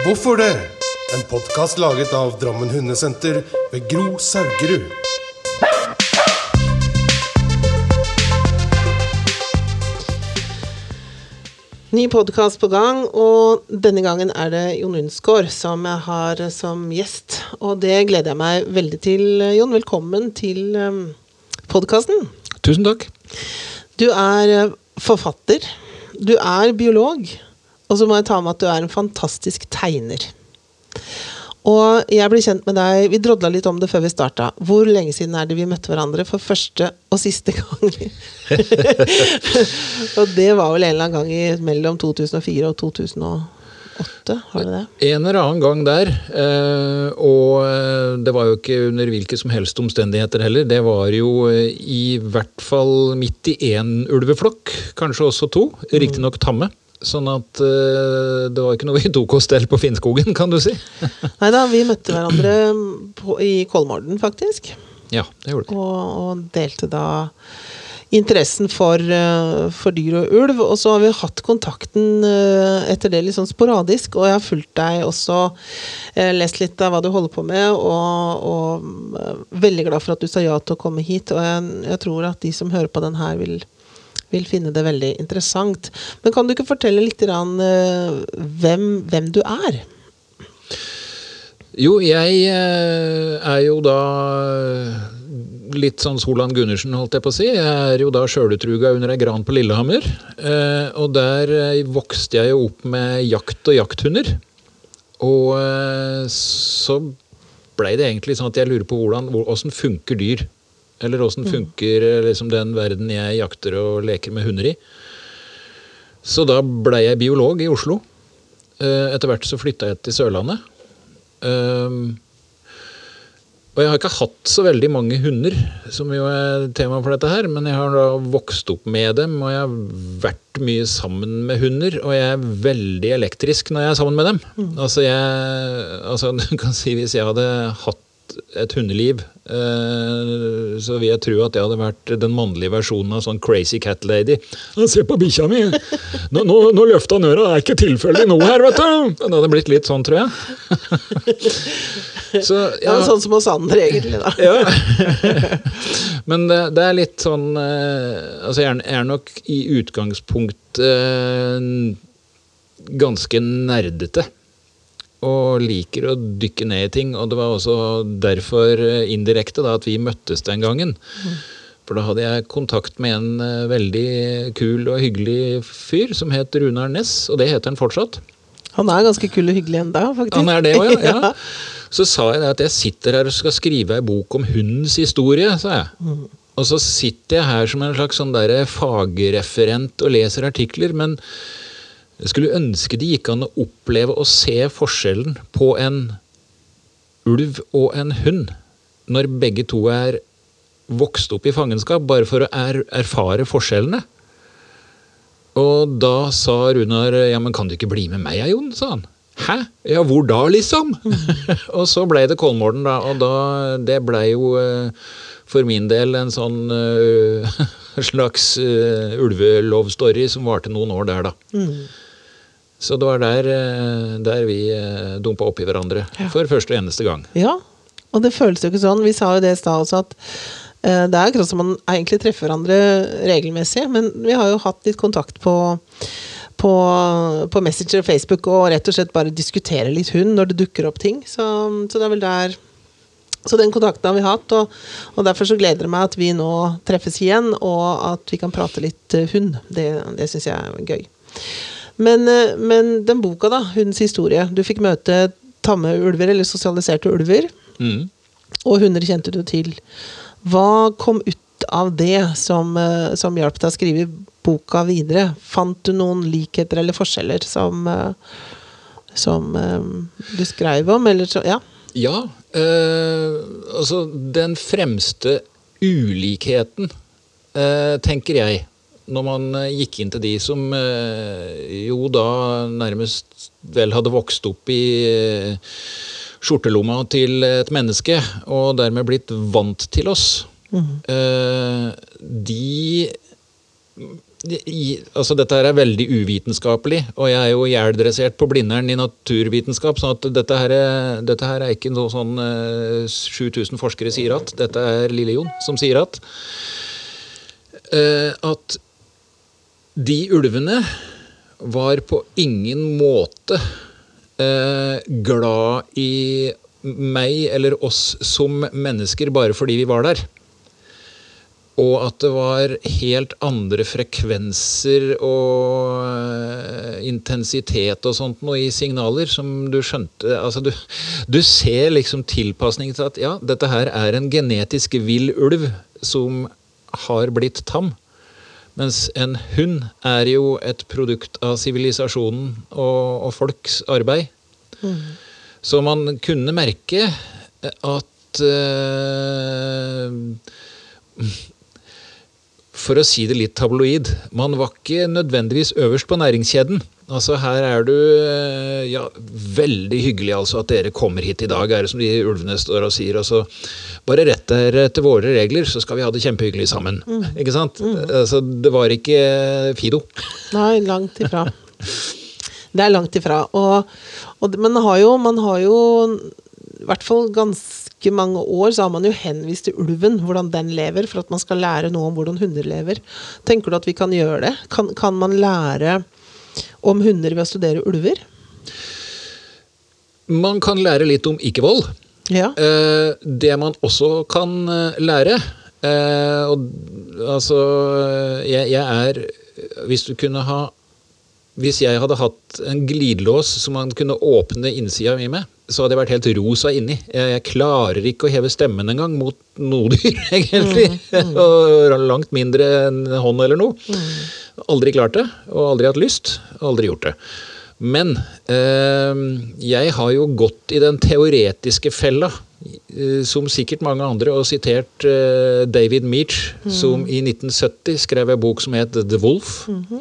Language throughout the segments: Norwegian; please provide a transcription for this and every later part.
Hvorfor det? En podcast laget av Drammen Hundesenter ved Gro Saugerud. Ny podcast på gang, og denne gangen det Jon Undsgaard som jeg har som gjest. Og det gleder jeg meg veldig til, Jon. Velkommen til podcasten. Tusen takk. Du forfatter, du biolog, og så må jeg ta med at du en fantastisk tegner. Og jeg ble kjent med deg, vi drodla litt om det før vi startet. Hvor lenge siden det vi møtte hverandre for første og siste gang? Og det var vel en eller annen gang mellom 2004 og 2008, har det det? En eller annen gang der, og det var jo ikke under hvilke som helst omstendigheter heller. Det var jo i hvert fall midt i en ulveflokk, kanskje også to, riktig nok tamme. Sånn at det var ikke noe vi tok oss til på Finnskogen, kan du si. Neida, vi møtte hverandre i Kolmården, faktisk. Ja, det gjorde det. Og delte da interessen for dyr og ulv, og så har vi hatt kontakten etter det litt sånn sporadisk, og jeg har fulgt deg også, lest litt av hva du holder på med, og veldig glad for at du sa ja til å komme hit, og jeg tror at de som hører på den her vil finne det veldig interessant. Men kan du ikke fortelle litt hvem du Jo, jeg jo da litt sånn Solan Gundersen, holdt jeg på å si. Jeg jo da sjølutruga under en gran på Lillehammer, og der vokste jeg jo opp med jakt og jakthunder. Og så ble det egentlig sånn at jeg lurer på hvordan funker dyr, eller hvordan funker liksom den verden jeg jakter og leker med hunder i. Så da ble jeg biolog i Oslo. Etter hvert så flyttet jeg til Sørlandet. Og jeg har ikke hatt så veldig mange hunder, som jo tema for dette her, men jeg har da vokst opp med dem, og jeg har vært mye sammen med hunder, og jeg veldig elektrisk når jeg sammen med dem. Altså, du kan si hvis jeg hadde hatt et hundeliv, så vil jeg tro at jeg hadde vært den mannlige versjonen av sånn crazy cat lady. Se på bikkja mi! Nå løftet han øra, det ikke tilfeldig noe her, vet du! Det hadde blitt litt sånn, tror jeg. Så, ja. Sånn som oss andre, egentlig, da. Ja. Men det litt sånn, altså jeg nok i utgangspunkt ganske nerdete. Og liker å dykke ned i ting, og det var også derfor indirekte da, at vi møttes den gangen. For da hadde jeg kontakt med en veldig kul og hyggelig fyr som het Runar Næss, og det heter han fortsatt. Han ganske kul og hyggelig enda, faktisk. Han det også, ja. Så sa jeg at jeg sitter her og skal skrive en bok om hundens historie, sa jeg. Og så sitter jeg her som en slags sånn der fagreferent og leser artikler, men jeg skulle ønske de gikk an å oppleve og se forskjellen på en ulv og en hund, når begge to vokst opp i fangenskap, bare for å erfare forskjellene. Og da sa Runar, ja, men kan du ikke bli med meg, Jon, sa han. Hæ? Ja, hvor da, liksom? Og så ble det Kolmården da, og det ble jo for min del en sånn slags ulvelovstory som varte noen år der da. Så det var der vi dumpet opp i hverandre for første og eneste gang. Ja, og det føles jo ikke sånn. Vi sa jo det i sted også at det akkurat som man egentlig treffer hverandre regelmessig, men vi har jo hatt litt kontakt på Messenger og Facebook, og rett og slett bare diskutere litt hund når det dukker opp ting. Så det vel der. Så den kontakten har vi hatt, og derfor så gleder det meg at vi nå treffes igjen, og at vi kan prate litt hund. Det synes jeg gøy. Men den boka da, Hundens historie, du fikk møte tamme ulver, eller sosialiserte ulver, og hunder kjente du til. Hva kom ut av det som hjalp deg å skrive boka videre? Fant du noen likheter eller forskjeller som du skrev om, eller så, ja? Ja, altså den fremste ulikheten, tenker jeg, når man gikk inn til de som jo da nærmest vel hadde vokst opp i skjortelomma til et menneske, og dermed blitt vant til oss. De Altså dette her veldig uvitenskapelig, og jeg jo gjeldressert på Blindern i naturvitenskap, sånn at dette her ikke noe sånn 7000 forskere sier at, dette Lille Jon som sier at de ulvene var på ingen måte glad i meg eller oss som mennesker bare fordi vi var der. Og at det var helt andre frekvenser og intensitet og sånt noe i signaler som du skjønte. Altså du ser liksom tilpasning til at ja, dette her en genetisk vill ulv som har blitt tam. Mens en hund jo et produkt av sivilisasjonen og folks arbeid. Så man kunne merke at for å si det litt tabloid, man var ikke nødvendigvis øverst på næringskjeden. Altså her du, ja, veldig hyggelig altså at dere kommer hit i dag, det som de ulvene står og sier, og så bare rett dere etter våre regler, så skal vi ha det kjempehyggelig sammen. Ikke sant? Altså, det var ikke Fido. Nei, langt ifra. Det langt ifra. Og man har jo i hvert fall ganske mange år så har man jo henvist til ulven, hvordan den lever, for at man skal lære noe om hvordan hunder lever. Tenker du at vi kan gjøre det? Kan man lære om hunder ved å studere ulver? Man kan lære litt om ikke-vold. Ja. Det man også kan lære, og, altså, hvis jeg hadde hatt en glidelås som man kunne åpne innsida mi med, så hadde jeg vært helt rosa inni. Jeg klarer ikke å heve stemmen en gang mot noe dyr, egentlig. Og langt mindre enn hånd eller noe. Aldri klart det, og aldri hatt lyst, og aldri gjort det. Men jeg har jo gått i den teoretiske fella, som sikkert mange andre, og sitert David Meach, som i 1970 skrev en bok som het The Wolf,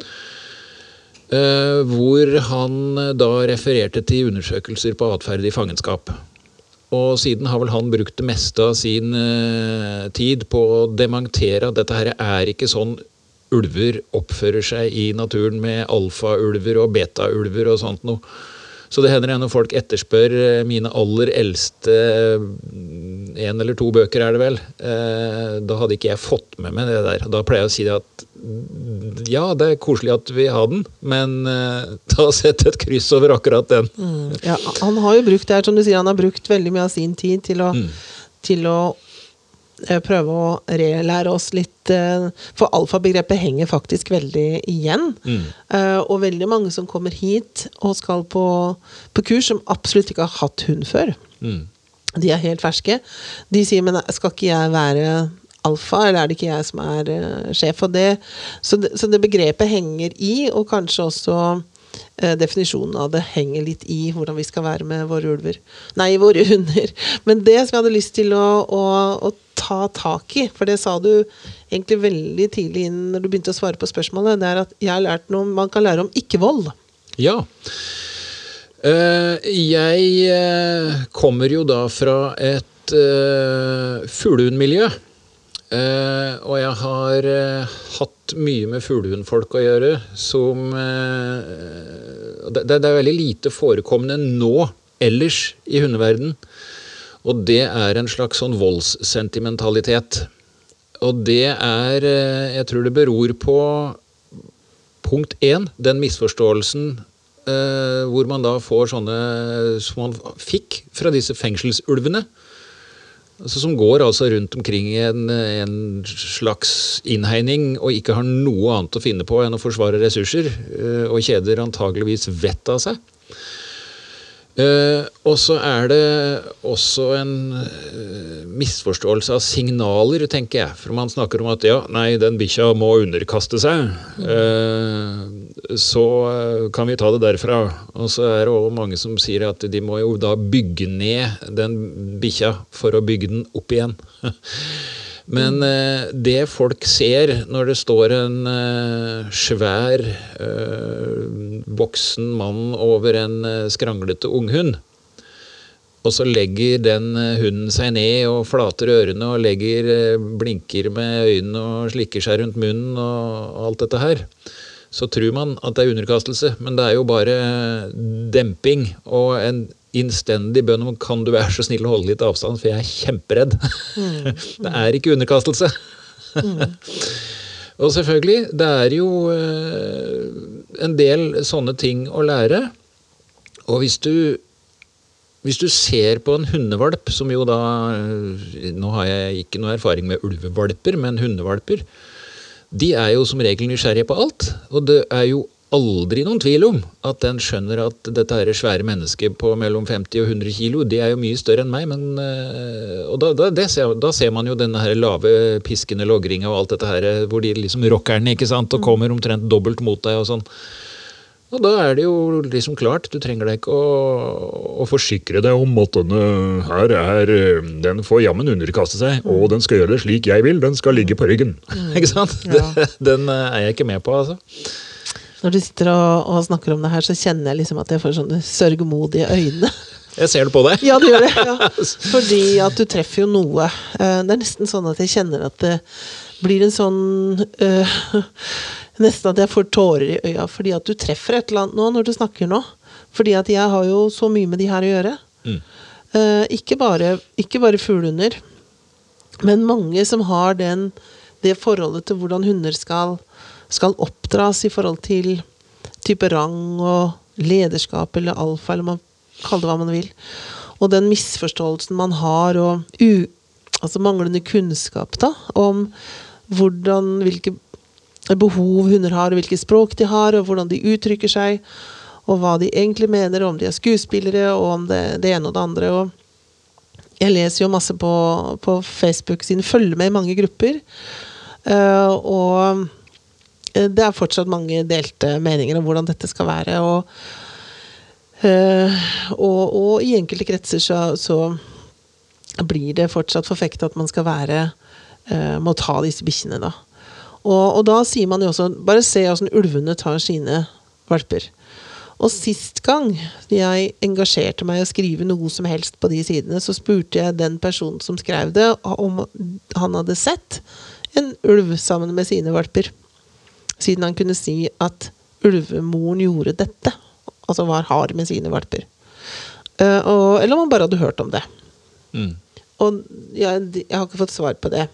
hvor han da refererte til undersøkelser på atferd i fangenskap. Og siden har vel han brukt det meste av sin tid på å dementere at dette her ikke sånn ulver oppfører seg i naturen med alfa-ulver og beta-ulver og sånt noe. Så det hender når folk etterspør mine aller eldste 1 eller 2 bøker det vel, da hadde ikke jeg fått med meg det der. Da pleier jeg å si det at ja, det koselig at vi har den, men ta og sett et kryss over akkurat den. Ja, han har jo brukt det her, som du sier, han har brukt veldig mye av sin tid til å prøve å relære oss litt, for alfabegrepet henger faktisk veldig igjen, og veldig mange som kommer hit og skal på kurs som absolutt ikke har hatt hund før. De helt ferske. De sier, men skal ikke jeg være alfa, eller det ikke jeg som sjef for det? Så det begrepet henger i, og kanskje også definisjonen av det henger litt i hvordan vi skal være med våre ulver. Nei, våre hunder. Men det som jeg hadde lyst til å ta tak i, for det sa du egentlig veldig tidlig inn når du begynte å svare på spørsmålet, det at jeg har lært noe man kan lære om ikke-vold. Ja. Jeg kommer jo da fra et fuglehundmiljø, og jeg har hatt mye med fuglehundfolk å gjøre, som det veldig lite forekommende nå ellers i hundeverden, og det en slags sånn voldssentimentalitet. Og det jeg tror det beror på punkt 1, den misforståelsen hvor man da får sånne som man fikk fra disse fengselsulvene, altså som går altså rundt omkring i en slags innhegning og ikke har noe annet å finne på enn å forsvare ressurser, og kjeder antageligvis vett av seg. Og så det også en misforståelse av signaler, tenker jeg. For man snakker om at ja, nei, den bikkja må underkaste seg, så kan vi ta det derfra. Og så det også mange som sier at de må jo da bygge ned den bikkja for å bygge den opp igjen. Men det folk ser når det står en svær voksen mann over en skranglete unghund, og så legger den hunden seg ned og flater ørene og blinker med øynene og slikker seg rundt munnen og alt dette her, så tror man at det underkastelse, men det jo bare demping og en innstendig bønn om kan du være så snill å holde litt avstand, for jeg kjemperedd. Det ikke underkastelse. Og selvfølgelig, det jo en del sånne ting å lære, og hvis du ser på en hundevalp, som jo da, nå har jeg ikke noe erfaring med ulvevalper, men hundevalper, de jo som regel nysgjerrige på alt, og det jo aldri noen tvil om at den skjønner at dette svære mennesket på mellom 50 og 100 kilo, det jo mye større enn meg, men, og da ser man jo denne her lave piskende logringen og alt dette her, hvor de liksom rocker den, ikke sant, og kommer omtrent dobbelt mot deg og sånn. Og da det jo liksom klart, du trenger deg ikke å forsikre deg om at denne her den får jammen underkaste seg, og den skal gjøre det slik jeg vil, den skal ligge på ryggen. Ikke sant? Ja. Den jeg ikke med på, altså. Når du sitter og snakker om det her, så kjenner jeg liksom at jeg får sånne sørgmodige øyne. Jeg ser det på deg. Ja, du gjør det. Ja. Fordi at du treffer jo noe. Det nesten sånn at jeg kjenner at det blir en sånn... nesten at jeg får tårer i øya, fordi at du treffer et eller annet nå når du snakker nå. Fordi at jeg har jo så mye med de her å gjøre. Ikke bare fuglehunder, men mange som har det forholdet til hvordan hunder skal oppdras i forhold til type rang og lederskap eller alfa, eller man kaller det hva man vil. Og den misforståelsen man har, og altså manglende kunnskap da, om hvilke behov hunder har, og hvilke språk de har, og hvordan de uttrykker seg, og hva de egentlig mener, om de skuespillere, og om det ene og det andre. Og jeg leser jo masse på Facebook siden, følger med i mange grupper, og det fortsatt mange delte meninger om hvordan dette skal være, og i enkelte kretser så blir det fortsatt forfektet at man skal må ta disse bikkjene da. Og da sier man jo også, bare se hvordan ulvene tar sine valper. Og sist gang jeg engasjerte meg å skrive noe som helst på de sidene, så spurte jeg den personen som skrev det, om han hadde sett en ulv sammen med sine valper. Siden han kunne si at ulvemoren gjorde dette, altså var hard med sine valper. Eller om han bare hadde hørt om det. Og jeg har ikke fått svar på det.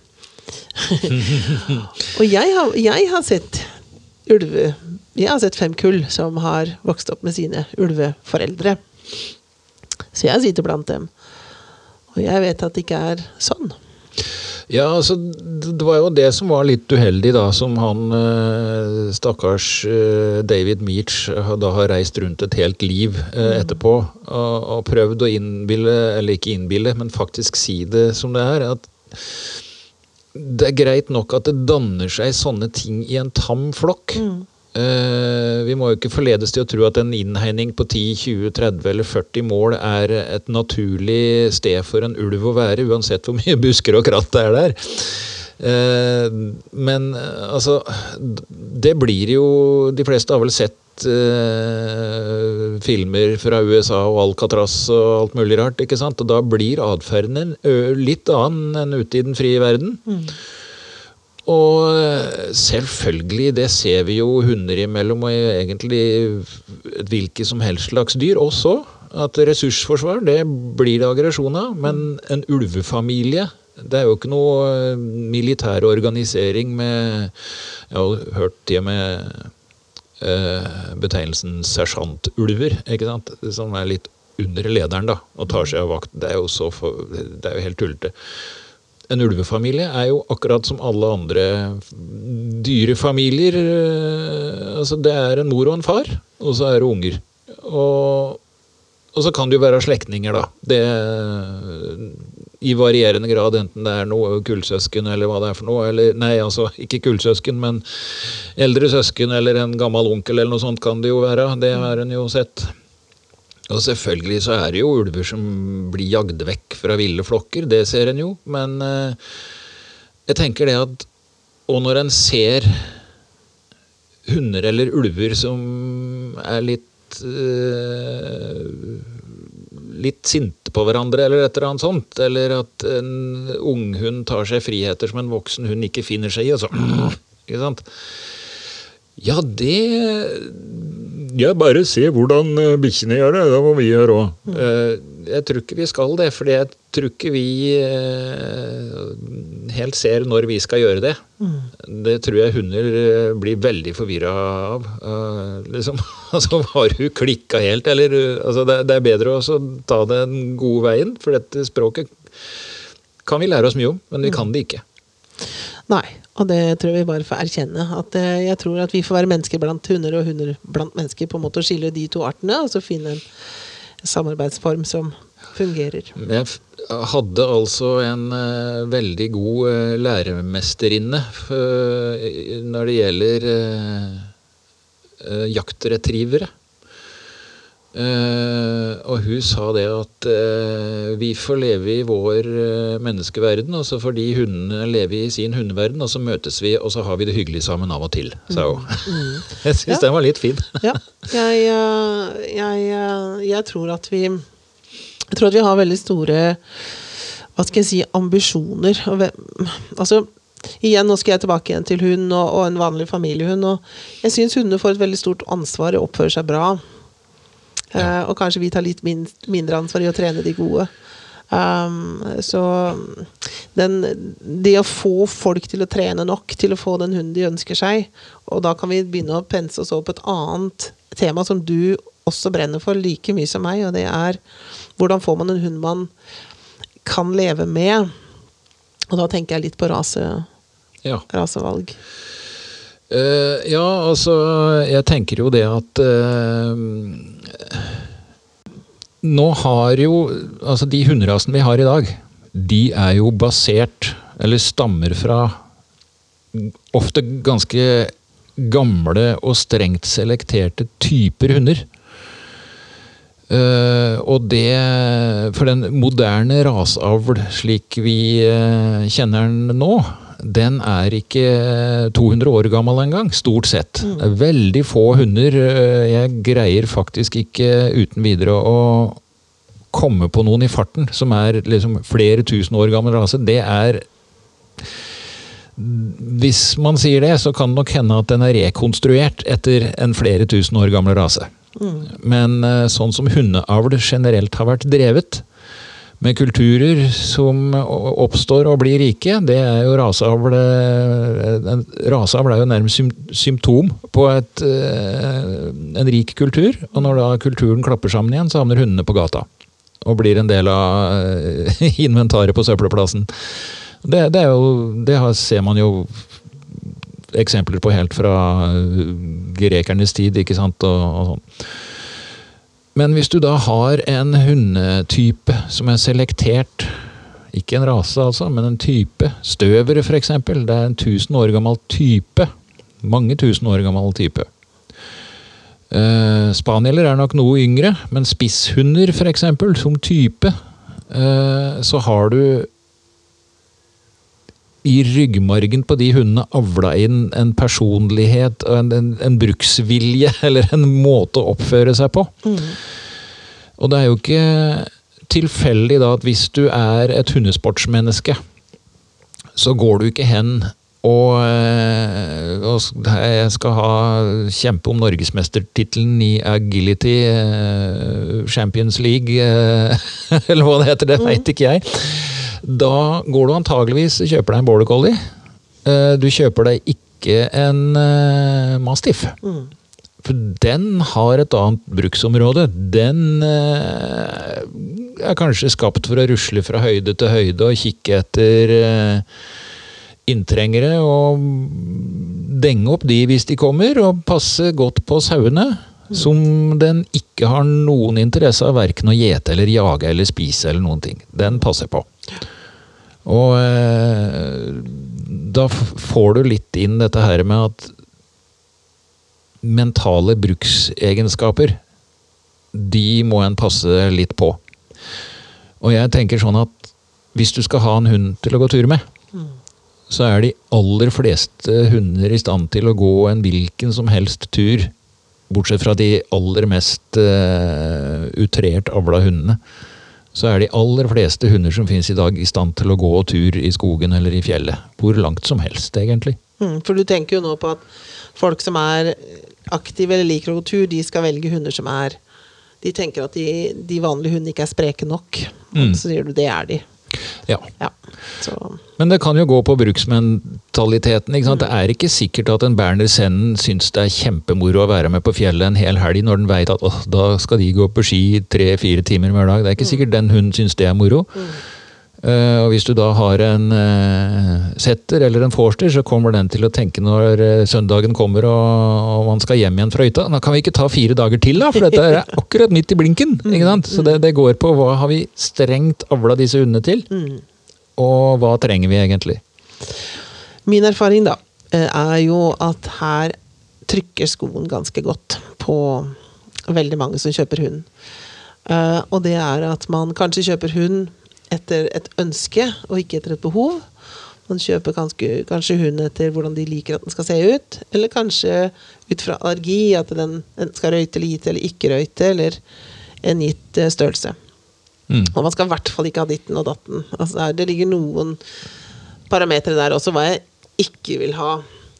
Og jeg har sett ulve. Jeg har sett 5 kull som har vokst opp med sine ulveforeldre. Så jeg sitter blant dem. Og jeg vet at det ikke sånn. Ja, altså, det var jo det som var litt uheldig da, som han stakkars David Meach da har reist rundt et helt liv etterpå, og prøvd å innbille, eller ikke innbille, men faktisk si det som det at det greit nok at det danner seg sånne ting i en tam flokk. Vi må jo ikke forledes til å tro at en innhegning på 10, 20, 30 eller 40 mål et naturlig sted for en ulv å være, uansett hvor mye busker og kratt det der. Men altså, det blir jo, de fleste har vel sett filmer fra USA og Alcatraz og alt mulig rart, ikke sant? Og da blir adferden litt annen enn ute i den frie verden. Og selvfølgelig, det ser vi jo hunder imellom, og egentlig hvilke som helst slags dyr også, at ressursforsvar, det blir det aggresjon av, men en ulvefamilie, det jo ikke noe militær organisering med, jeg har hørt det med betegnelsen sersjantulver, ikke sant? Som litt under lederen da, og tar seg av vakt. Det jo helt tullete. En ulvefamilie jo akkurat som alle andre dyrefamilier. Altså det en mor og en far, og så det unger. Og så kan det jo være slektninger da. Det i varierende grad, enten det noe kullsøsken eller hva det for noe, eller, nei, altså ikke kullsøsken, men eldre søsken eller en gammel onkel eller noe sånt kan det jo være, det har en jo sett. Og selvfølgelig så det jo ulver som blir jagd vekk fra ville flokker, det ser en jo, men jeg tenker det at, og når en ser hunder eller ulver som litt litt sinte på hverandre, eller et eller annet sånt, eller at en unghund tar seg friheter som en voksen hund ikke finner seg i, og så, ikke sant? Ja, bare se hvordan bikkjene gjør det, da må vi gjøre også. Jeg tror ikke vi skal det, for jeg tror ikke vi helt ser når vi skal gjøre det. Det tror jeg hunder blir veldig forvirret av. Liksom, altså, har du klikket helt, eller altså, det er bedre å ta den gode veien, for dette språket kan vi lære oss mye om, men vi kan det ikke. Nei, og det tror jeg vi bare får erkjenne. At jeg tror at vi får være mennesker blant hunder, og hunder blant mennesker, på en måte å skille de to artene, og så finne en samarbeidsform som fungerer. Jeg hadde altså en veldig god læremesterinne når det gjelder jaktretrivere. Og hun sa det at vi får leve i vår menneskeverden, og så får de hundene leve i sin hundeverden, og så møtes vi, og så har vi det hyggelig sammen av og til, sa hun. Jeg synes den var litt fin. Ja, jeg tror at vi har veldig store, hva skal jeg si, ambisjoner. Altså, igjen, nå skal jeg tilbake igjen til hund og en vanlig familiehund, og jeg synes hundene får et veldig stort ansvar i å oppføre seg bra. Og kanskje vi tar litt mindre ansvar i å trene de gode. Så det å få folk til å trene nok til å få den hunden de ønsker seg, og da kan vi begynne å pense oss over på et annet tema som du også brenner for like mye som meg, og det er hvordan får man en hund man kan leve med, og da tenker jeg litt på rasevalg. Ja, altså jeg tenker jo det at nå har jo altså de hunderasen vi har i dag, de er jo basert eller stammer fra ofte ganske gamle og strengt selekterte typer hunder. Og det for den moderne rasavl slik vi kjenner den nå, den er ikke 200 år gammel engang, stort sett. Det er veldig få hunder. Jeg greier faktisk ikke uten videre å komme på noen i farten som er liksom flere tusen år gammel rase. Det er, hvis man sier det, så kan det nok hende at den er rekonstruert etter en flere tusen år gammel rase. Men sånn som hundeavl generelt har vært drevet, med kulturer som oppstår og blir rike, det er jo raseavl. Raseavl er jo nærmest symptom på en rik kultur, og når da kulturen klapper sammen igjen, så havner hundene på gata, og blir en del av inventaret på søppelplassen. Det ser man jo eksempler på helt fra grekernes tid, ikke sant, og sånn. Men hvis du da har en hundetype som er selektert, ikke en rase altså, men en type, støvere for eksempel, det er en 1000 år gammel type, mange tusen år gammel type. Spanieler er nok noe yngre, men spisshunder for eksempel, som type, så har du i ryggmargen på de hundene avla inn en personlighet og en bruksvilje eller en måte å oppføre seg på. Og det er jo ikke tilfeldig da at hvis du er et hundesportsmenneske, så går du ikke hen og jeg skal kjempe om Norgesmestertitelen i Agility Champions League, eller hva det heter, det vet ikke jeg. Da går du antageligvis og kjøper deg en border collie. Du kjøper deg ikke en mastiff. For den har et annet bruksområde. Den er kanskje skapt for å rusle fra høyde til høyde og kikke etter inntrengere og denge opp de hvis de kommer, og passe godt på sauene, som den ikke har noen interesse av hverken å gjete eller jage eller spise eller noen ting. Den passer på. Og da får du litt inn dette her med at mentale bruksegenskaper, de må en passe litt på. Og jeg tenker sånn at hvis du skal ha en hund til å gå tur med, så er de aller fleste hunder i stand til å gå en hvilken som helst tur, bortsett fra de aller mest utrert avla hundene. så de aller fleste hunder som finnes i dag i stand til å gå tur i skogen eller i fjellet. Hvor langt som helst, egentlig. For du tenker jo nå på at folk som aktive eller liker å gå tur, de skal velge hunder som de tenker at de vanlige hundene ikke spreke nok. Så sier du, det de. Ja. Så. Men det kan jo gå på bruksmentaliteten. Ikke sant? Det ikke sikkert at en Berner Sennen synes det kjempemoro å være med på fjellet en hel helg når den vet at da skal de gå på ski 3-4 timer hver dag. Det ikke sikkert den hunden synes det moro. Og hvis du da har en setter eller en forster, så kommer den til å tenke når søndagen kommer og man skal hjem igjen fra hytta. Da kan vi ikke ta 4 dager til da, for dette akkurat midt i blinken. Ikke sant? Så det går på hva har vi strengt avla disse hundene til, og hva trenger vi egentlig? Min erfaring da, jo at her trykker skoen ganske godt på veldig mange som kjøper hund. Og det at man kanskje kjøper hund etter et ønske, og ikke etter et behov. Man kjøper kanskje hund etter hvordan de liker at den skal se ut, eller kanskje ut fra allergi, at den skal røyte lite eller ikke røyte, eller en gitt størrelse. Og man skal I hvert fall ikke ha ditten og datten. Altså det ligger noen parametre der også, hva jeg ikke vil ha.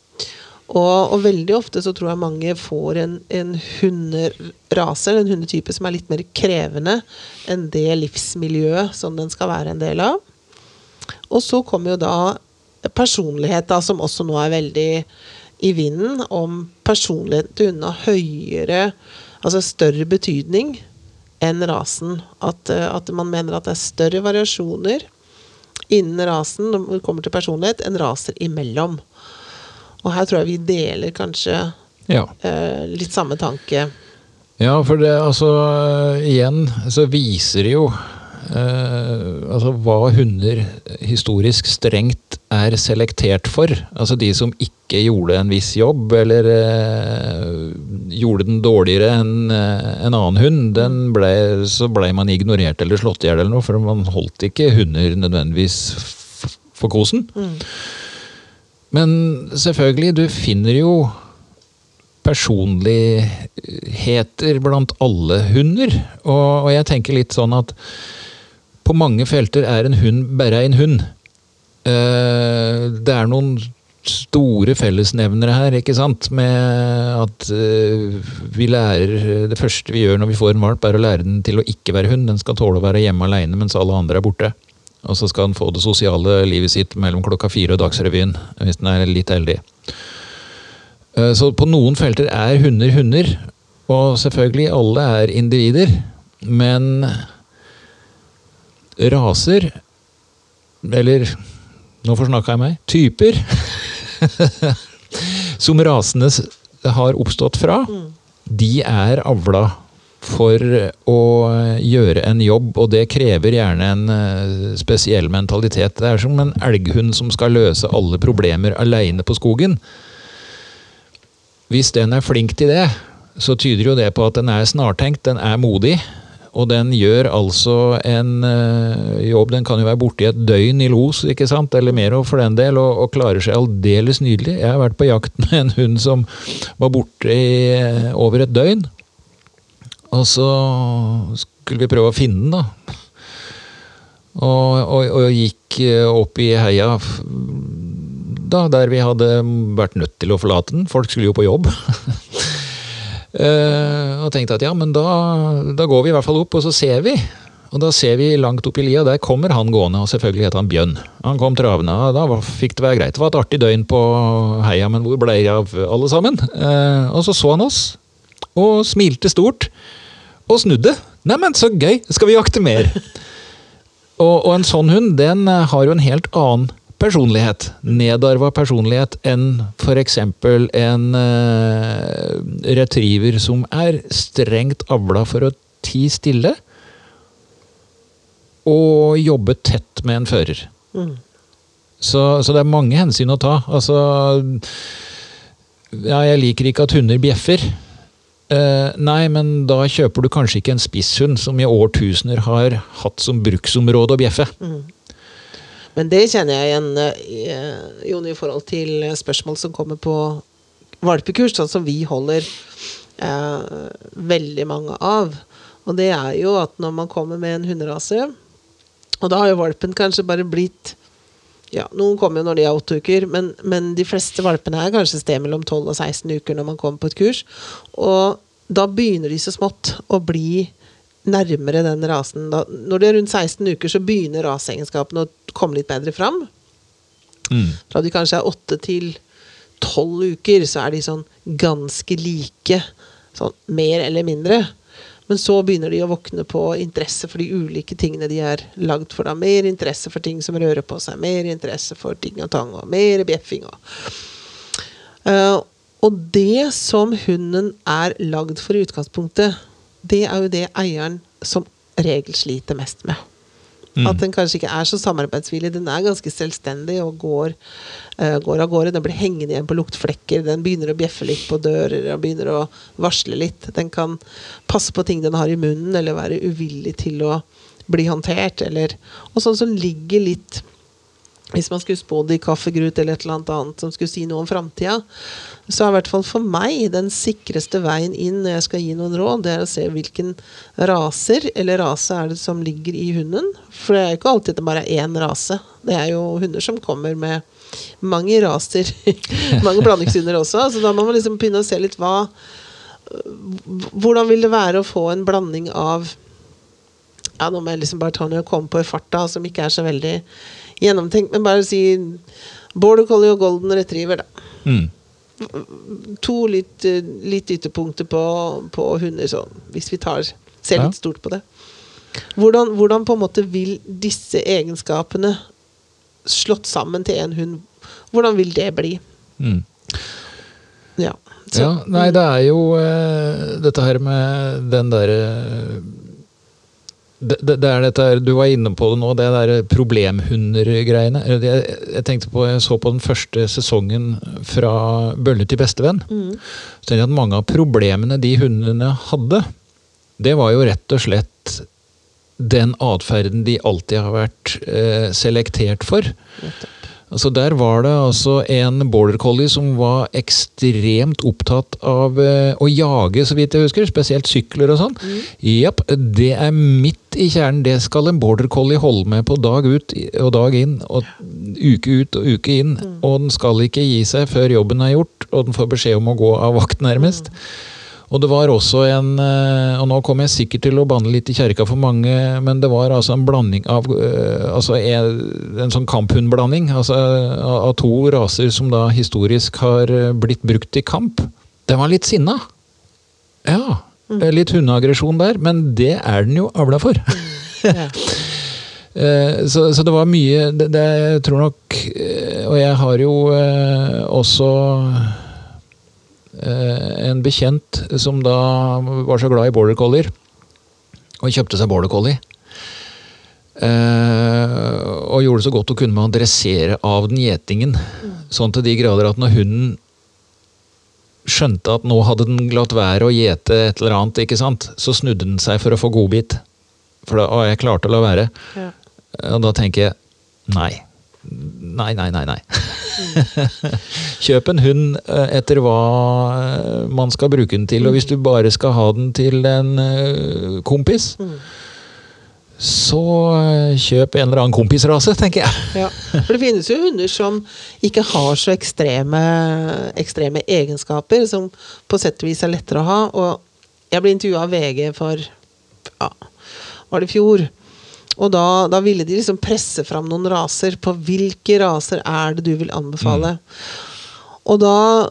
Og veldig ofte så tror jeg mange får en hunderase, en hundetype som litt mer krevende enn det livsmiljøet som den skal være en del av. Og så kommer jo da personlighet da, som også nå veldig I vinden, om personligheten til hunden har høyere, altså større betydning enn rasen. At man mener at det større variasjoner innen rasen, når det kommer til personlighet, enn raser imellom. Og her tror jeg vi deler kanskje litt samme tanke. Ja, for det, altså, igjen så viser det jo altså hva hunder historisk strengt selektert for. Altså de som ikke gjorde en viss jobb, eller gjorde den dårligere enn en annen hund, så ble man ignorert eller slått ihjel eller noe, for man holdt ikke hunder nødvendigvis for kosen. Men selvfølgelig, du finner jo personligheter blant alle hunder, og jeg tenker litt sånn at på mange felter en hund bare en hund. Det noen store fellesnevnere her, ikke sant? Med at vi lærer, det første vi gjør når vi får en valp, å lære den til å ikke være hund. Den skal tåle å være hjemme alene mens alle andre borte. Og så skal han få det sosiale livet sitt mellom 4:00 og Dagsrevyen, hvis den litt heldig. Så på noen felter hunder, og selvfølgelig alle individer, men raser, eller, nå forsnakket jeg meg, typer, som rasene har oppstått fra, de avla for å gjøre en jobb, og det krever gjerne en spesiell mentalitet. Det som en elghund som skal løse alle problemer alene på skogen. Hvis den flink til det, så tyder jo det på at den snartenkt, den modig, og den gjør altså en jobb, den kan jo være borte I et døgn I los, ikke sant, eller mer for den del, og klarer seg aldeles nydelig. Jeg har vært på jakt med en hund som var borte I over et døgn, og så skulle vi prøve å finne den da. Og gikk opp I heia da, der vi hadde vært nødt til å forlate den. Folk skulle jo på jobb. Og tenkte at ja, men da går vi I hvert fall opp, og så ser vi. Og da ser vi langt opp I lia, der kommer han gående, og selvfølgelig heter han Bjørn. Han kom travende, og da fikk det være greit. Det var et artig døgn på heia, men hvor ble jeg av alle sammen? Og så han oss, og smilte stort, og snudde. Neimen, så gøy, skal vi jakte mer? Og en sånn hund, den har jo en helt annen personlighet, nedarva personlighet, enn for eksempel en retriever som strengt avla for å tie stille, og jobbe tett med en fører. Så det mange hensyn å ta. Altså, ja, jeg liker ikke at hunder bjeffer. Nei, men da kjøper du kanskje ikke en spisshund som I årtusener har hatt som bruksområde å bjeffe. Men det kjenner jeg igjen, Jon, I forhold til spørsmål som kommer på valpekurs, sånn som vi holder veldig mange av. Og det jo at når man kommer med en hunderase, og da har jo valpen kanskje bare blitt, ja, noen kommer jo når de 8 uker, men de fleste valpene kanskje sted mellom 12 og 16 uker når man kommer på et kurs, og da begynner de så smått å bli nærmere den rasen. Når de rundt 16 uker, så begynner raseegenskapene å komme litt bedre fram. Fra de kanskje 8 til 12 uker, så de sånn ganske like, sånn mer eller mindre. Men så begynner de å våkne på interesse for de ulike tingene de lagd for. Da. Mer interesse for ting som rører på seg, mer interesse for ting og tang, og mer bjeffing. Og det som hunden lagd for I utgangspunktet, det jo det eieren som regel sliter mest med. At den kanskje ikke så samarbeidsvillig, den ganske selvstendig og går av gårde, den blir hengende igjen på luktflekker, den begynner å bjeffe litt på dører, den begynner å varsle litt, den kan passe på ting den har I munnen, eller være uvillig til å bli håndtert, og sånn som ligger litt, hvis man skulle spå det I kaffegrut eller et eller annet som skulle si noe om fremtiden, så I hvert fall for meg den sikreste veien inn når jeg skal gi noen råd, det å se hvilken raser eller rase det som ligger I hunden. For det ikke alltid det bare en rase. Det jo hunder som kommer med mange raser, mange blandingshunder også, så da må man liksom begynne å se litt hvordan vil det være å få en blanding av, ja, nå må jeg liksom bare ta når jeg kommer på I farta, som ikke så veldig gjennomtenkt, men bare si Border Collie og Golden Retriever da. 2 litt ytterpunkter på hunder sånn, hvis vi ser litt stort på det. Hvordan på en måte vil disse egenskapene slått sammen til en hund, hvordan vil det bli? Ja. Så, ja, nei, det jo dette her med den der det dette du var inne på det nå, det der problemhunder-greiene. Jeg tenkte på, jeg så på den første sesongen fra Bølle til bestevenn. Så tenkte jeg at mange av problemene de hundene hadde, det var jo rett og slett den adferden de alltid har vært selektert for. Altså der var det altså en border collie som var ekstremt opptatt av å jage, så vidt jeg husker, spesielt sykler og sånn. Japp, det midt I kjernen, det skal en border collie holde med på dag ut og dag inn, og uke ut og uke inn, og den skal ikke gi seg før jobben gjort, og den får beskjed om å gå av vakt nærmest. Og det var også og nå kommer jeg sikkert til å banne litt I kjerka for mange, men det var altså en blanding av, en sånn kamphundblanding, altså av 2 raser som da historisk har blitt brukt I kamp. Den var litt sinna. Ja, litt hundeaggresjon der, men det den jo avla for. Så det var mye, jeg tror nok, og jeg har jo også en bekjent som da var så glad I border collier og kjøpte seg border collie og gjorde det så godt hun kunne med å dressere av den gjetingen sånn til de grader at når hunden skjønte at nå hadde den latt være å gjete et eller annet, ikke sant? Så snudde den seg for å få godbit for da jeg klarte å la være og da tenker jeg nei kjøp en hund etter hva man skal bruke den til, og hvis du bare skal ha den til en kompis så kjøp en eller annen kompisrase, tenker jeg. Ja, for det finnes jo hunder som ikke har så ekstreme egenskaper, som på sett og vis lettere å ha, og jeg ble intervjuet av VG for, ja, var det fjor, og da ville de liksom presse fram noen raser på hvilke raser det du vil anbefale. Og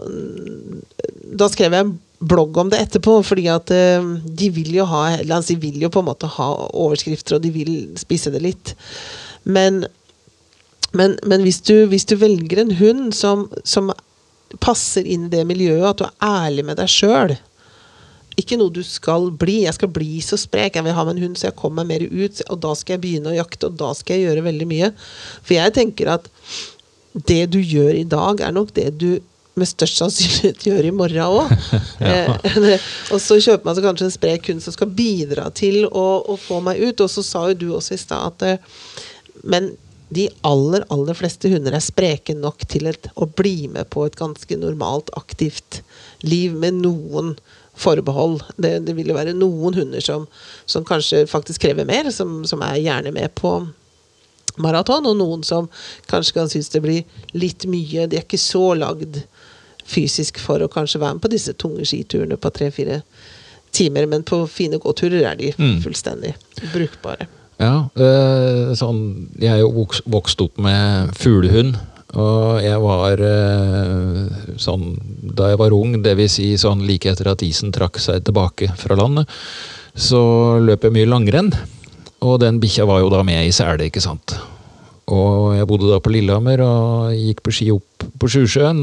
da skrev jeg en blogg om det etterpå, fordi at de vil jo de vil jo på en måte ha overskrifter, og de vil spisse det litt. Men hvis du velger en hund som passer inn I det miljøet, at du ærlig med deg selv, ikke noe du skal bli, jeg skal bli så sprek, jeg vil ha med en hund så jeg kommer meg mer ut, og da skal jeg begynne å jakte, og da skal jeg gjøre veldig mye. For jeg tenker at det du gjør I dag nok det du med størst sannsynlighet gjør I morgen også. Og så kjøper man så kanskje en sprek hund som skal bidra til å få meg ut, og så sa jo du også I sted at men de aller fleste hunder spreke nok til å bli med på et ganske normalt aktivt liv med noen forbehold. Det vil jo være noen hunder som kanskje faktisk krever mer, som gjerne med på maraton, og noen som kanskje kan synes det blir litt mye. De ikke så lagd fysisk for å kanskje være med på disse tunge skiturene på 3-4 timer, men på fine gåturer de fullstendig brukbare. Ja, sånn, jeg er jo vokst opp med fuglehund, og jeg var sånn, da jeg var ung, det vil si sånn like etter at isen trakk seg tilbake fra landet, så løp jeg mye langrenn, og den bikkja var jo da med i Sæle, ikke sant? Og jeg bodde da på Lillehammer og gikk på ski opp på Sjusjøen,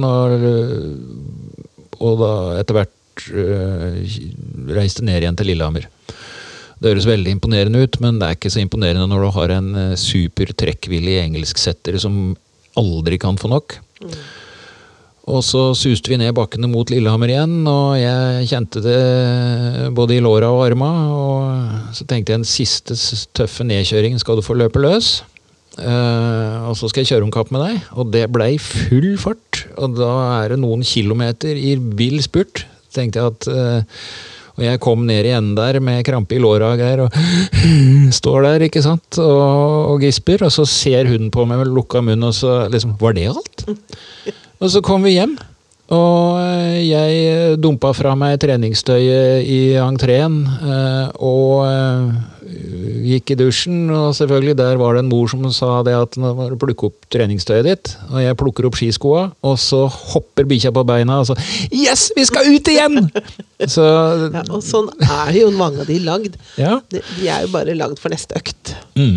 og da etter hvert reiste ned igjen til Lillehammer. Det høres veldig imponerende ut, men det er ikke så imponerende når du har en super trekkvillig engelsksetter som aldri kan få nok. Og så suste vi ned bakkene mot Lillehammer igjen, og jeg kjente det både i låra og arma, og så tenkte jeg en siste tøffe nedkjøring skal du få løpe løs. Og så skal jeg kjøre om kapp med deg, og det ble full fart, og da er det noen kilometer i vill spurt, tenkte jeg at... Og jeg kom ned i enden der med krampe i låra og greier, og står der, ikke sant, og gisper, og så ser hunden på meg med lukka munn, og så liksom, var det alt? Og så kom vi hjem, og jeg dumpa fra meg treningstøyet i entreen, og gikk i dusjen, og selvfølgelig der var det en mor som sa det at nå må du plukke opp treningstøyet ditt, og jeg plukker opp skiskoa, og så hopper bikkja på beina, og så yes, vi skal ut igjen! Så, ja, og sånn er jo mange av de lagd. Ja. De er jo bare lagd for neste økt.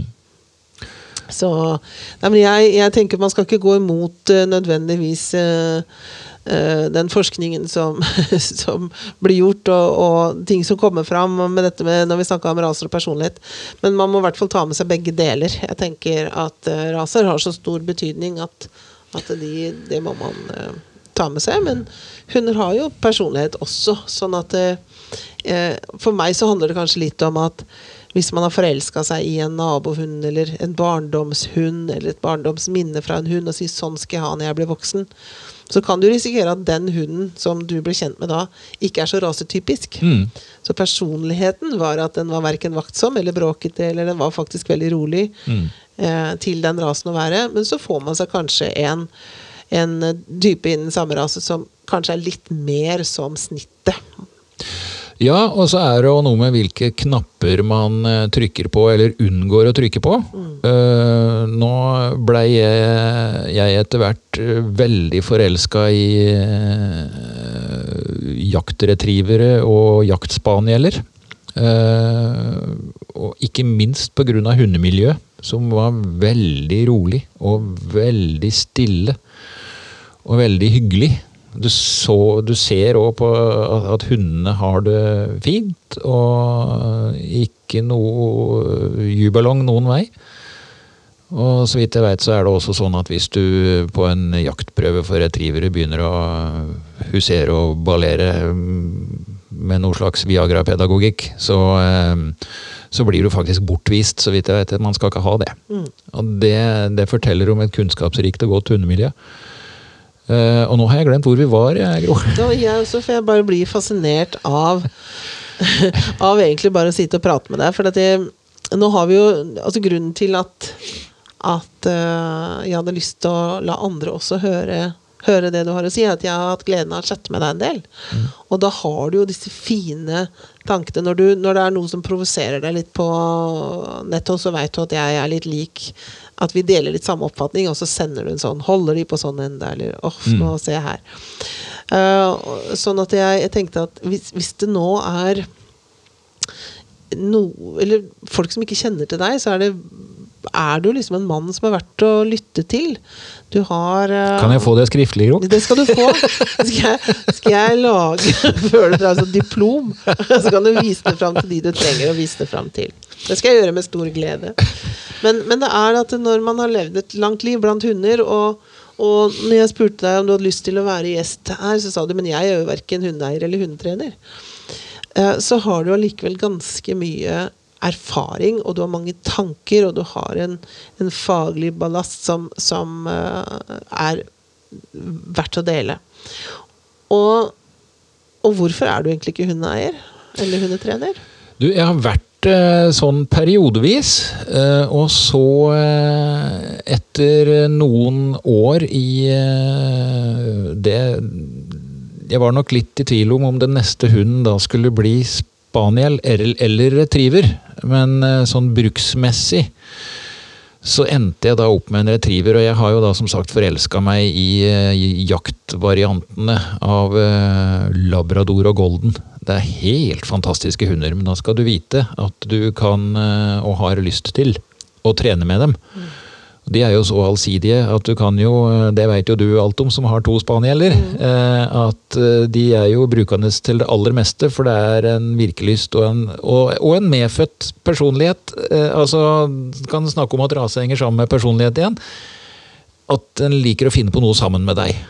Så nei, men jeg tenker man skal ikke gå imot nødvendigvis den forskningen som blir gjort, og ting som kommer fram med dette med, når vi snakker om raser og personlighet. Men man må i hvert fall ta med seg begge deler. Jeg tenker at raser har så stor betydning at det må man ta med seg, men hunder har jo personlighet også, sånn at for meg så handler det kanskje litt om at hvis man har forelsket seg i en nabohund, eller en barndomshund, eller et barndomsminne fra en hund, og sier sånn skal jeg ha når jeg blir voksen, så kan du risikere at den hunden som du ble kjent med da, ikke er så rasetypisk. Så personligheten var at den var hverken vaktsom eller bråkete, eller den var faktisk veldig rolig til den rasen å være, men så får man seg kanskje en type innen samme rase som kanskje er litt mer som snittet. Ja, og så er det jo noe med hvilke knapper man trykker på eller unngår å trykke på. Nå ble jeg etter hvert veldig forelsket i jaktretrivere og jaktspanieler. Og ikke minst på grunn av hundemiljøet, som var veldig rolig og veldig stille og veldig hyggelig. Du ser også på at hundene har det fint, og ikke noe jubelong noen vei. Og så vidt jeg vet så er det også sånn at hvis du på en jaktprøve for retrievere begynner å husere og ballere med noe slags Viagra-pedagogikk, så blir du faktisk bortvist, så vidt jeg vet at man skal ikke ha det. Og det forteller om et kunnskapsrikt og godt hundemiljø. Og nå har jeg glemt hvor vi var, Gro. Jeg også, for jeg bare blir fascinert av egentlig bare å sitte og prate med deg, for nå har vi jo, altså grunnen til at jeg hadde lyst til å la andre også høre det du har å si, at jeg har hatt gleden av å chatte med deg en del. Og da har du jo disse fine tankene, når det er noe som provoserer deg litt på nettet, så vet du at jeg er litt lik, at vi deler litt samme oppfatning, og så sender du en sånn, holder de på sånn enda, eller nå ser jeg her. Sånn at jeg tenkte at hvis det nå er eller folk som ikke kjenner til deg, så er du liksom en mann som er verdt å lytte til. Du har... Kan jeg få det skriftlig, Gro? Det skal du få. Skal jeg lage før du drar sånn diplom, så kan du vise det frem til de du trenger å vise det frem til. Det skal jeg gjøre med stor glede. Men det er at når man har levd et langt liv blant hunder, og når jeg spurte deg om du hadde lyst til å være gjest her, så sa du, men jeg er jo hverken hundeeier eller hundetrener. Så har du allikevel ganske mye erfaring, og du har mange tanker, og du har en faglig ballast som er verdt å dele. Og Og hvorfor du egentlig ikke hundeeier? Eller hundetrener? Du, jeg har vært sånn periodevis, og så etter noen år i det jeg var nok litt i tvil om den neste hunden da skulle bli spaniel eller retriever, men sånn bruksmessig så endte jeg da opp med en retriever, og jeg har jo da som sagt forelsket meg i jaktvariantene av Labrador og Golden. Det helt fantastiske hunder, men da skal du vite at du kan og har lyst til å trene med dem. De jo så allsidige at du kan jo, det vet jo du alt om som har 2 spanieler, at de jo brukende til det aller meste, for det en virkelyst og en medfødt personlighet. Altså, kan snakke om at rase henger sammen med personlighet igjen. At den liker å finne på noe sammen med deg.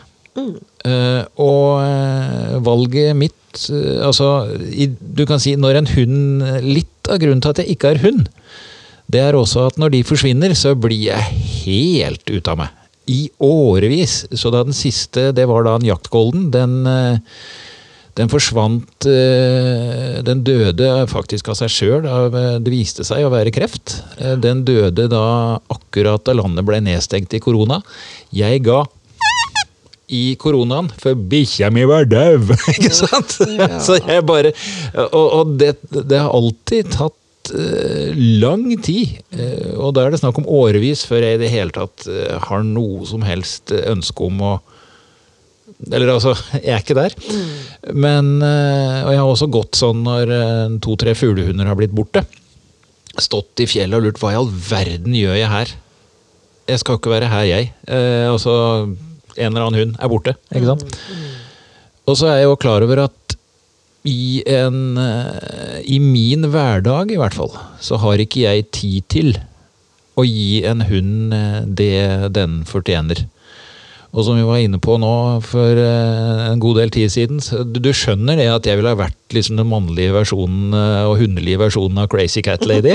Og valget mitt, altså, du kan si når en hund, litt av grunnen til at jeg ikke har hund, det også at når de forsvinner, så blir jeg helt ut av meg. I årevis. Så da den siste, det var da en jaktgolden, den forsvant, den døde faktisk av seg selv, det viste seg å være kreft. Den døde da akkurat da landet ble nedstengt i korona. Jeg ga i koronaen, for bikkja mi var døv, ikke sant? Ja. Så jeg bare, og det har alltid tatt lang tid, og da det snakk om årevis før jeg i det hele tatt har noe som helst ønske om å, eller altså, jeg ikke der. Men, og jeg har også gått sånn når 2-3 fuglehunder har blitt borte, stått i fjellet og lurt, hva i all verden gjør jeg her? Jeg skal ikke være her, jeg. Altså, en eller annen hund borte, ikke sant? Og så jeg jo klar over at i min hverdag i hvert fall, så har ikke jeg tid til å gi en hund det den fortjener. Og som vi var inne på nå for en god del tid siden, du skjønner det at jeg ville ha vært liksom den mannlige versjonen og hundelige versjonen av Crazy Cat Lady.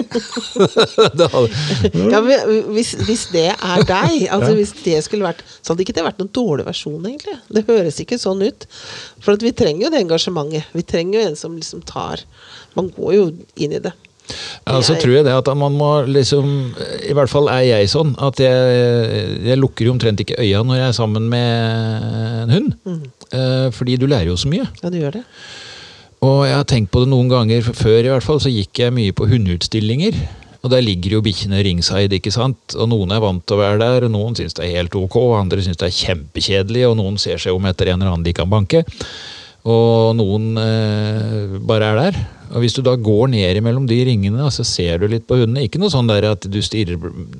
Ja, hvis det deg, altså hvis det skulle vært, så hadde ikke det vært noen dårlig versjon egentlig. Det høres ikke sånn ut. For at vi trenger jo det engasjementet. Vi trenger jo en som liksom man går jo inn i det. Ja, så tror jeg det at man må liksom, i hvert fall jeg sånn, at jeg lukker jo omtrent ikke øya når jeg sammen med en hund. Fordi du lærer jo så mye. Ja, du gjør det. Og jeg har tenkt på det noen ganger før i hvert fall, så gikk jeg mye på hundeutstillinger. Og der ligger jo bikkjene ringside, ikke sant? Og noen vant til å være der, og noen synes det helt ok, og andre synes det kjempekjedelig, og noen ser seg om etter en eller annen de kan banke. Og noen bare der. Og hvis du da går ned mellom de ringene, så ser du litt på hundene. Ikke noe sånn der at du stirrer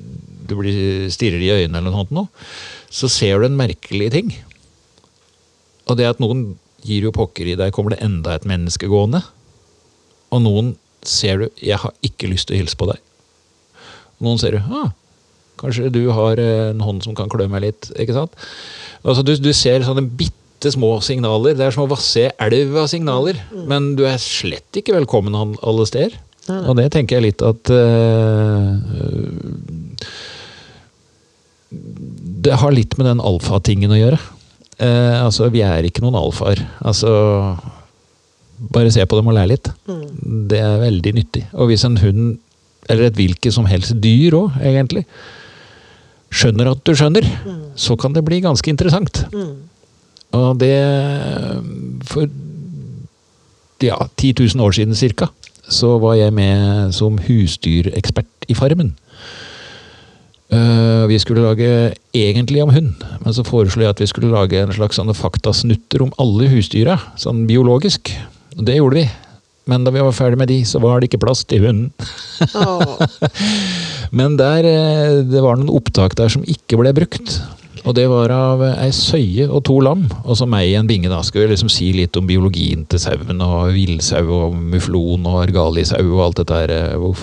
i øynene eller noe sånt nå. Så ser du en merkelig ting. Og det at noen gir jo pokker i deg, kommer det enda et menneske gående. Og noen ser du, jeg har ikke lyst til å hilse på deg. Og noen ser du, kanskje du har en hånd som kan klø meg litt, ikke sant? Altså du ser sånne bitte små signaler, det som å vasse elv av signaler, men du slett ikke velkommen alle steder. Og det tenker jeg litt at det har litt med den alfa-tingen å gjøre. Altså, vi ikke noen alfaer. Altså, bare se på dem og lære litt. Det veldig nyttig. Og hvis en hund, eller et hvilket som helst dyr også, egentlig, skjønner at du skjønner, så kan det bli ganske interessant. Og det for 10 000 år siden cirka, så var jeg med som husdyrekspert i Farmen. Vi skulle lage egentlig om hund, men så foreslo jeg at vi skulle lage en slags sånne faktasnutter om alle husdyra, sånn biologisk. Og det gjorde vi. Men da vi var ferdig med de, så var det ikke plass til hunden. Men det var noen opptak der som ikke ble brukt. Og det var av ei søye og 2 lam, og så meg i en binge da. Skal vi liksom si litt om biologien til sauen, og villsau, og muflon, og argalisau, og alt dette her.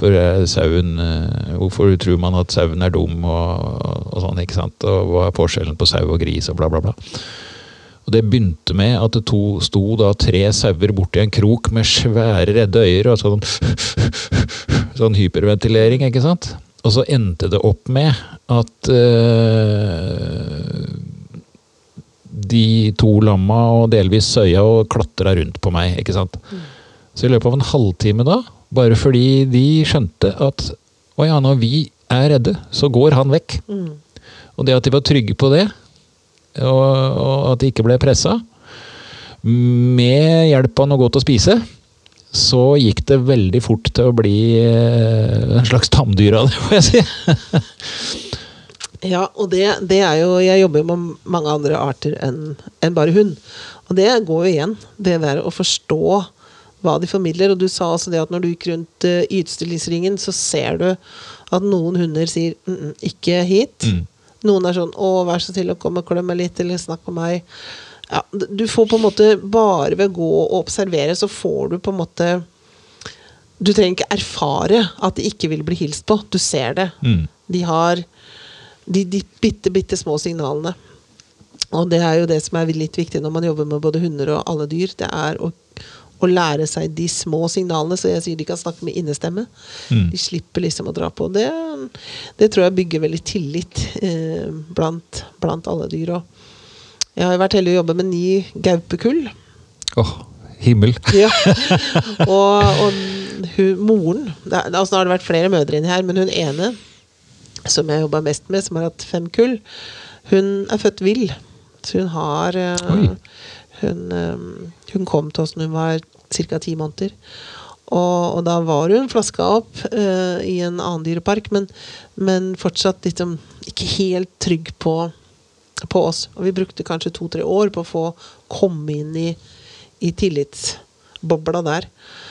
Hvorfor tror man at sauen dum, og sånn, ikke sant? Og hva forskjellen på sau og gris, og bla bla bla. Og det begynte med at det sto da 3 sauer borti en krok med svære redde øyer, og sånn hyperventilering, ikke sant? Og så endte det opp med at de 2 lamma og delvis søya og klatra rundt på meg, ikke sant? Så i løpet av en halvtime da, bare fordi de skjønte at å ja, når vi er redde, så går han vekk. Og det at de var trygge på det, og at de ikke ble presset, med hjelp av noe godt å spise, så gikk det veldig fort til å bli en slags tamdyr av det, må jeg si. Ja, og det er jo, jeg jobber med mange andre arter enn bare hund. Og det går jo igjen, det der å forstå hva de formidler. Og du sa også det at når du gikk rundt i utstillingsringen, så ser du at noen hunder sier, ikke hit. Noen er sånn, vær så til å komme og klemme litt, eller snakk med meg. Ja, du får på en måte, bare ved å gå og observere, så får du på en måte, du trenger ikke erfare at de ikke vil bli hilst på. Du ser det. De har de bitte små signalene. Og det er jo det som er litt viktig når man jobber med både hunder og alle dyr. Det er å lære seg de små signalene, så jeg sier de kan snakke med innestemme. De slipper liksom å dra på. Det tror jeg bygger veldig tillit blant alle dyr. Og jeg har vært heldig å jobbe med 9 gaupekull. Himmel. Ja. Og moren, altså nå har det vært flere mødre inni her, men hun ene, som jeg jobbet mest med, som har hatt 5 kull, hun er født vill. Så hun har hun kom til oss når hun var ca. 10 måneder. Og da var hun flasket opp i en annen dyrepark, men fortsatt liksom ikke helt trygg på oss. Og vi brukte kanskje 2-3 år på å få komme inn i tillitsbobla der.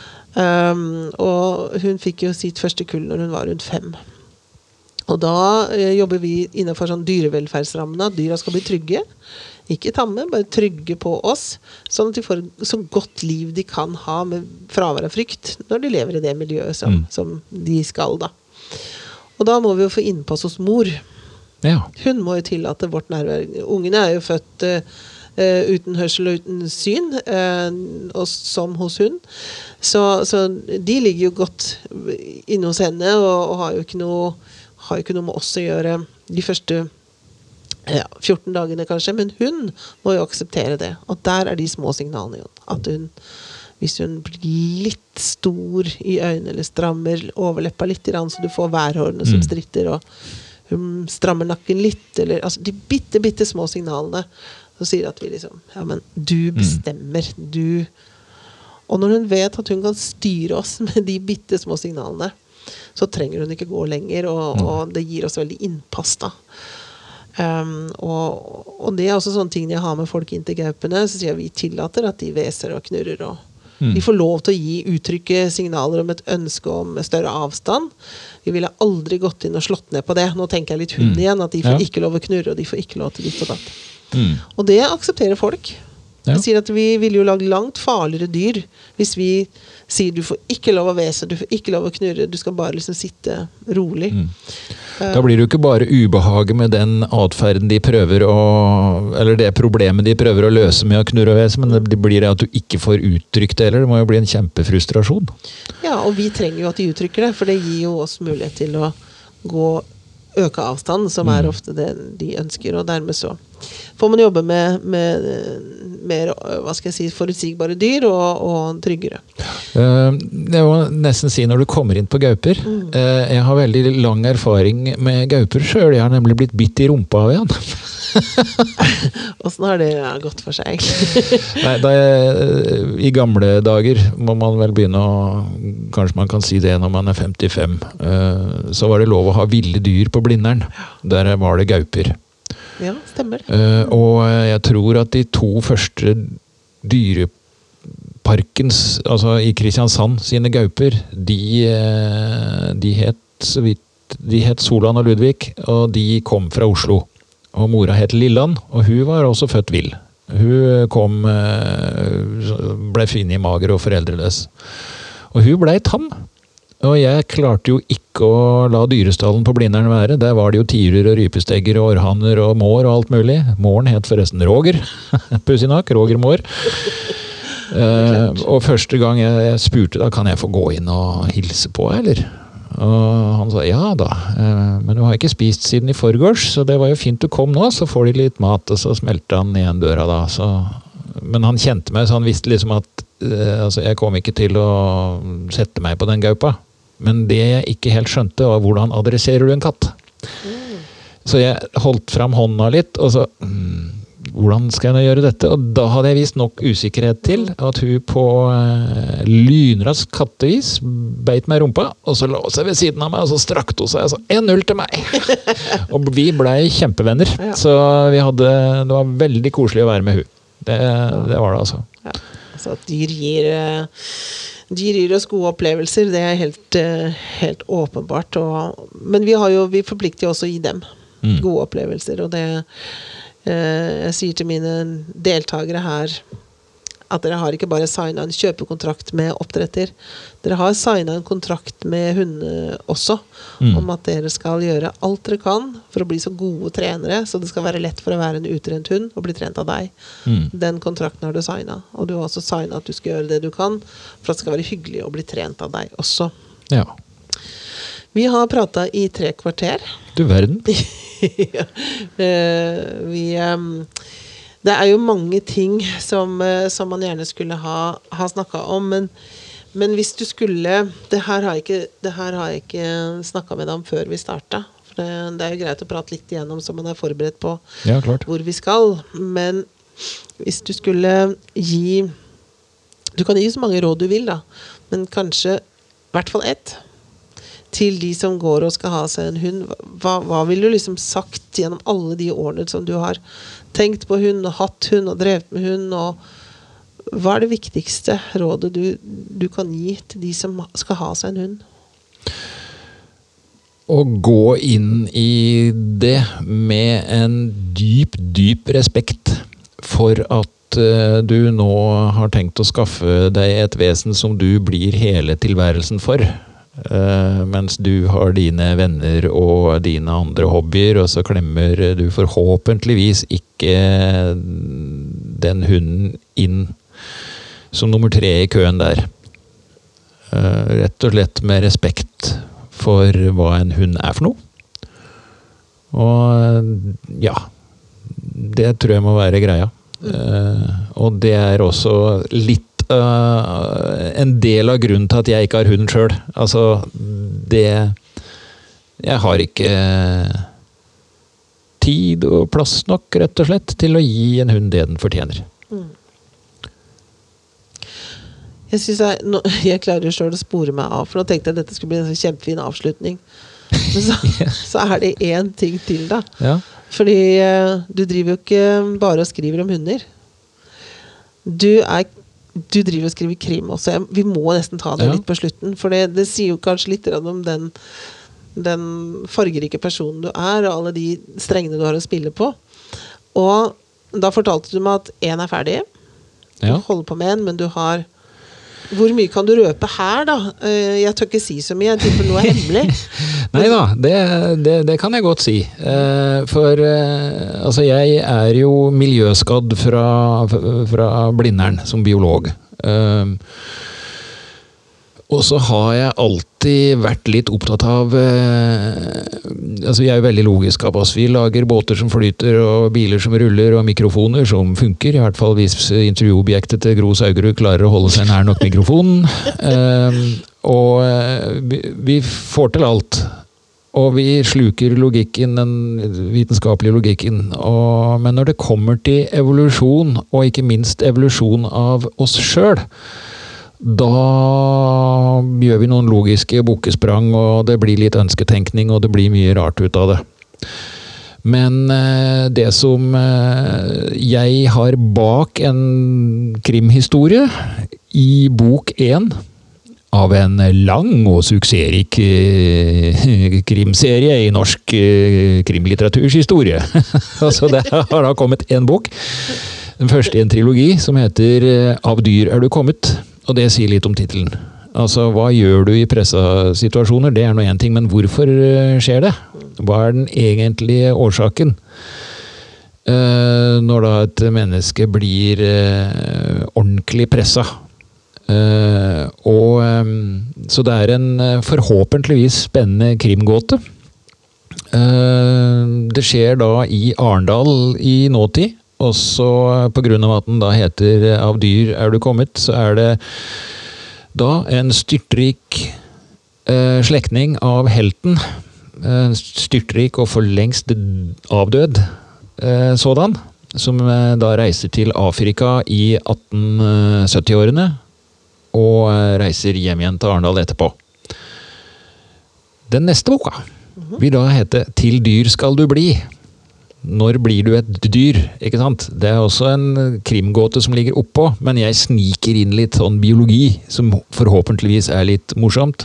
Og hun fikk jo sitt første kull når hun var rundt 5. Og da jobber vi innenfor sånn dyrevelferdsrammene, at dyra skal bli trygge. Ikke tamme, bare trygge på oss, sånn at de får så godt liv de kan ha med fravær av frykt når de lever i det miljøet som de skal da. Og da må vi jo få innpass hos mor. Ja. Hun må jo tillate vårt nærvær. Ungene er jo født uten hørsel og uten syn, og som hos hun. Så de ligger jo godt inne hos henne, og har jo ikke noe med oss å gjøre de første 14 dagene kanskje, men hun må jo akseptere det. Og der er de små signalene jo. At hvis hun blir litt stor i øynene, eller strammer overleppa litt, så du får værhårene som stritter, og hun strammer nakken litt, eller altså de bitte små signalene, så sier at vi liksom, ja, men du bestemmer, du. Og når hun vet at hun kan styre oss med de bitte små signalene, så trenger hun ikke gå lenger, og det gir oss veldig innpass da. Og det er også sånne ting jeg har med folk inn til gaupene, så sier vi tillater at de veser og knurrer, og de får lov til å gi uttrykket signaler om et ønske om større avstand. Vi ville aldri gått inn og slått ned på det. Nå tenker jeg litt hund igjen, at de får ikke lov å knurre, og de får ikke lov til ditt og datt. Og det aksepterer folk. Jeg sier at vi vil jo lage langt farligere dyr hvis vi sier du får ikke lov å vese, du får ikke lov å knurre, du skal bare liksom sitte rolig. Da blir det jo ikke bare ubehaget med den adferden de prøver eller det problemet de prøver å løse med å knurre og vese, men det blir det at du ikke får uttrykt det, eller det må jo bli en kjempefrustrasjon. Ja, og vi trenger jo at de uttrykker det, for det gir jo oss mulighet til å øke avstand, som er ofte det de ønsker, og dermed så får man jobbe med mer, hva skal jeg si, forutsigbare dyr og tryggere. Det må nesten si når du kommer inn på gauper. Jeg har veldig lang erfaring med gauper selv. Jeg har nemlig blitt bitt i rumpa av en. Hvordan har det gått for seg? Nei, i gamle dager må man vel begynne kanskje man kan si det når man er 55, så var det lov å ha ville dyr på Blindern. Der var det gauper. Ja, stemmer. Og jeg tror at de 2 første dyreparkens, altså i Kristiansand sine gauper, de het Solan og Ludvig, og de kom fra Oslo. Og mora het Lilland, og hun var også født vill. Hun ble funnet i mager og foreldreløs. Og hun ble tam. Og jeg klarte jo ikke å la dyrestallen på Blindern være. Der var det jo tirer og rypestegger og orrhanner og mår og alt mulig. Måren het forresten Roger. Pussig nok, Roger Mår. Og første gang jeg spurte da, kan jeg få gå inn og hilse på, eller? Og han sa, ja da, men du har ikke spist siden i forgårs, så det var jo fint du kom nå, så får de litt mat, og så smelte han igjen døra da. Så, men han kjente meg, så han visste liksom at altså, jeg kom ikke til å sette meg på den gaupa. Men det jeg ikke helt skjønte var hvordan adresserer du en katt? Så jeg holdt fram hånda litt, og så hvordan skal jeg gjøre dette? Og da hadde jeg vist nok usikkerhet til at hun på lynrask kattevis beit meg i rumpa, og så lå seg ved siden av meg, og så strakte hun seg og sa 1-0 til meg. Og vi ble kjempevenner, så det var veldig koselig å være med hun. Det var det altså. Ja. Altså at dyr gir oss gode opplevelser, det er helt åpenbart. Men vi forplikter jo også å gi dem gode opplevelser, og det jeg sier til mine deltakere her at dere har ikke bare signet en kjøpekontrakt med oppdretter, dere har signet en kontrakt med hundene også, om at dere skal gjøre alt dere kan for å bli så gode trenere, så det skal være lett for å være en utrent hund og bli trent av deg. Den kontrakten har du signet, og du har også signet at du skal gjøre det du kan for at det skal være hyggelig å bli trent av deg også. Ja. Vi har pratet i 3 kvarter. Du verden. Ja. Det er jo mange ting som man gjerne skulle ha snakket om, men hvis du skulle, det her har jeg ikke snakket med deg om før vi startet, for det er jo greit å prate litt igjennom så man er forberedt på hvor vi skal, men hvis du skulle du kan gi så mange råd du vil da, men kanskje i hvert fall 1 til de som går og skal ha seg en hund. Hva vil du liksom sagt gjennom alle de årene som du har tenkt på hund og hatt hund og drevet med hund, og hva er det viktigste rådet du kan gi til de som skal ha seg en hund? Å gå inn i det med en dyp respekt for at du nå har tenkt å skaffe deg et vesen som du blir hele tilværelsen for. Mens du har dine venner og dine andre hobbyer, og så klemmer du forhåpentligvis ikke den hunden inn som nummer 3 i køen der. Rett og slett med respekt for hva en hund er for noe. Og ja, det tror jeg må være greia. Og det er også litt en del av grunnen til at jeg ikke har hund selv. Altså, jeg har ikke tid og plass nok, rett og slett, til å gi en hund det den fortjener. Jeg synes jeg klarer selv å spore meg av, for nå tenkte jeg at dette skulle bli en kjempefin avslutning. Men så er det en ting til da. Ja. Fordi du driver jo ikke bare og skriver om hunder. Du driver og skriver krim også. Vi må nesten ta det litt på slutten, for det sier jo kanskje litt om den fargerike personen du er, og alle de strengene du har å spille på. Og da fortalte du meg at en er ferdig. Du holder på med en, men du har... Hvor mye kan du røpe her da? Jeg tør ikke si så mye, jeg tipper noe er hemmelig. Nei da, det kan jeg godt si. For altså jeg er jo miljøskadd fra Blindern som biolog. Og så har jeg alltid vært litt opptatt av altså jeg er jo veldig logisk av oss. Vi lager båter som flyter, og biler som ruller, og mikrofoner som funker, i hvert fall hvis intervjuobjektet til Gro Saugerud klarer å holde seg nær nok mikrofonen. Og vi får til alt. Og vi sluker logikken, den vitenskapelige logikken. Men når det kommer til evolusjon, og ikke minst evolusjon av oss selv, da gjør vi noen logiske bukkesprang, og det blir litt ønsketenkning, og det blir mye rart ut av det. Men det som jeg har bak en krimhistorie i bok 1 av en lang og suksessrik krimserie i norsk krimlitteraturs historie. Altså det har da kommet en bok, den første i en trilogi, som heter Av dyr er du kommet. Og det sier litt om titelen. Altså, hva gjør du i pressesituasjoner? Det er noe en ting, men hvorfor skjer det? Hva er den egentlige årsaken? Når da et menneske blir ordentlig presset. Så det en forhåpentligvis spennende krimgåte. Det skjer da i Arendal i nåtid, og så på grunn av at den da heter Av dyr du kommet, så det da en styrtrik slektning av helten, styrtrik og for lengst avdød sådan, som da reiser til Afrika i 1870-årene, og reiser hjem igjen til Arendal etterpå. Den neste boka vil da hete Til dyr skal du bli. Når blir du et dyr, ikke sant? Det også en krimgåte som ligger oppå, men jeg sniker inn litt sånn biologi, som forhåpentligvis litt morsomt.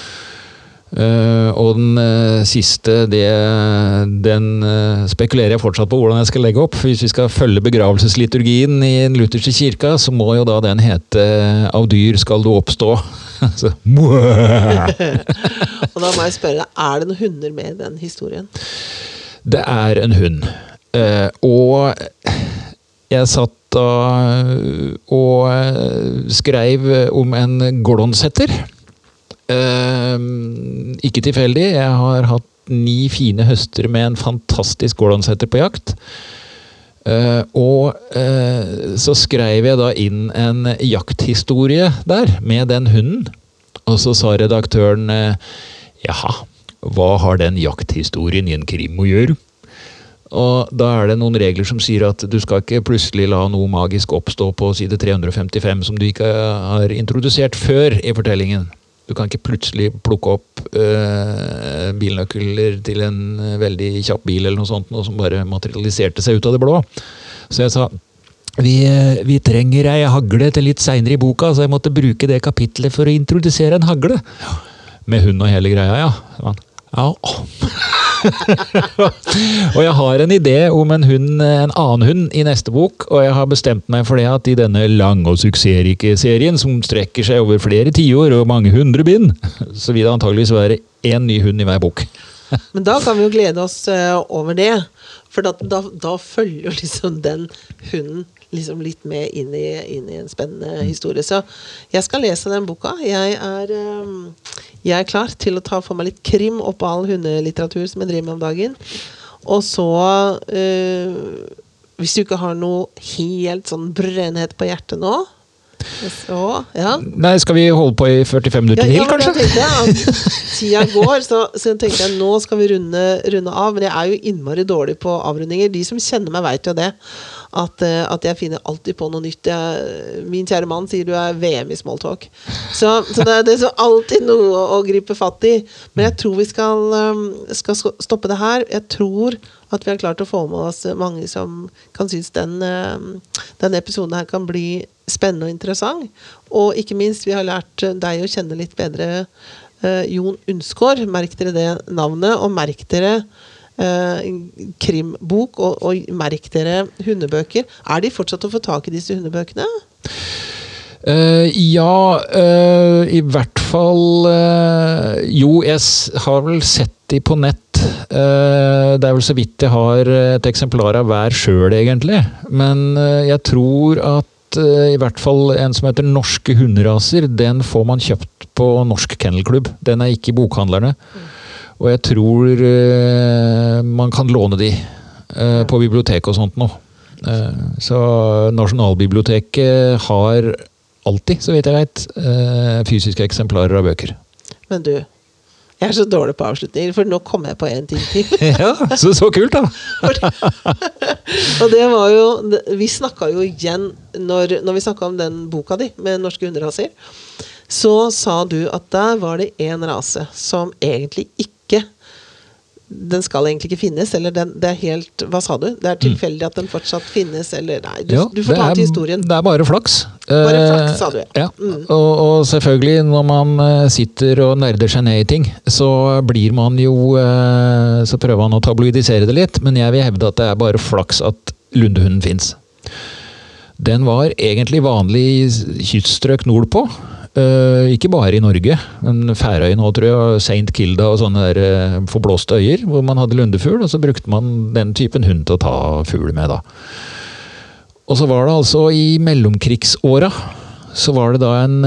Og den siste, den spekulerer jeg fortsatt på hvordan jeg skal legge opp. Hvis vi skal følge begravelsesliturgien i den lutherske kirka, så må jo da den hete Av dyr skal du oppstå. Så, og da må jeg spørre deg, det noen hunder med i den historien? Det en hund. Og jeg satt da og skrev om en gordonsetter. Ikke tilfeldig. Jeg har hatt 9 fine høster med en fantastisk gordonsetter på jakt. Og så skrev jeg da inn en jakthistorie der med den hunden. Og så sa redaktøren, jaha, hva har den jakthistorien i en krim å gjøre? Og da det noen regler som sier at du skal ikke plutselig la noe magisk oppstå på side 355 som du ikke har introdusert før i fortellingen. Du kan ikke plutselig plukke opp bilnøkler til en veldig kjapp bil eller noe sånt, noe som bare materialiserte seg ut av det blå. Så jeg sa, vi trenger ei hagle til litt senere i boka, så jeg måtte bruke det kapitlet for å introdusere en hagle. Med hund og hele greia, ja. Ja. Og jeg har en idé om en annen hund i neste bok, og jeg har bestemt meg for det at i denne lange og suksessrike serien, som strekker seg over flere tiår og mange 100 bind, så vil det antageligvis være en ny hund i hver bok. Men da kan vi jo glede oss over det, for da følger jo liksom den hunden liksom litt med inn i en spennende historie. Så jeg skal lese den boka. Jeg klar til å ta for meg litt krim opp all hundelitteratur som jeg driver med om dagen. Og så, hvis du ikke har noe helt sånn brennhet på hjertet nå, så, ja. Nei, skal vi holde på i 45 minutter til, kanskje? Ja, jeg tenkte at tida går, så tenkte jeg nå skal vi runde av, men jeg jo innmari dårlig på avrundinger. De som kjenner meg vet jo det, at jeg finner alltid på noe nytt. Min kjære mann sier du VM i smalltalk. Så det så alltid noe å gripe fatt i. Men jeg tror vi skal stoppe det her. Jeg tror at vi har klart å få med oss mange som kan synes den episoden her kan bli spennende og interessant. Og ikke minst, vi har lært deg å kjenne litt bedre Jon Undsgaard. Merk dere det navnet, og merk dere krimbok, og merk dere hundebøker. De fortsatt å få tak i disse hundebøkene? Ja, i hvert fall jo, jeg har vel sett de på nett. Det vel så vidt jeg har et eksemplar av hver selv egentlig, men jeg tror at i hvert fall en som heter Norske hunderaser, den får man kjøpt på Norsk Kennelklubb. Den ikke i bokhandlerne. Og jeg tror man kan låne de på biblioteket og sånt nå. Så Nasjonalbiblioteket har alltid, så vidt jeg vet, fysiske eksemplarer av bøker. Men du, jeg så dårlig på avslutninger, for nå kommer jeg på en ting til. Ja, så kult da! Og det var jo, vi snakket jo igjen, når vi snakket om den boka di med norske hunderaser, så sa du at der var det en rase som egentlig ikke, den skal egentlig ikke finnes, eller det helt, hva sa du? Det tilfeldig at den fortsatt finnes, eller nei, du får ta til historien. Det bare flaks. Bare flaks, sa du. Ja, og selvfølgelig når man sitter og nerder seg ned i ting, så blir man jo, så prøver man å tabloidisere det litt, men jeg vil hevde at det bare flaks at lundehunden finnes. Den var egentlig vanlig i kyststrøk nordpå, ikke bare i Norge, men Færøy nå tror jeg, St. Kilda og sånne der forblåste øyer, hvor man hadde lundefugl, og så brukte man den typen hund til å ta fugl med da. Og så var det altså i mellomkrigsåra, så var det da en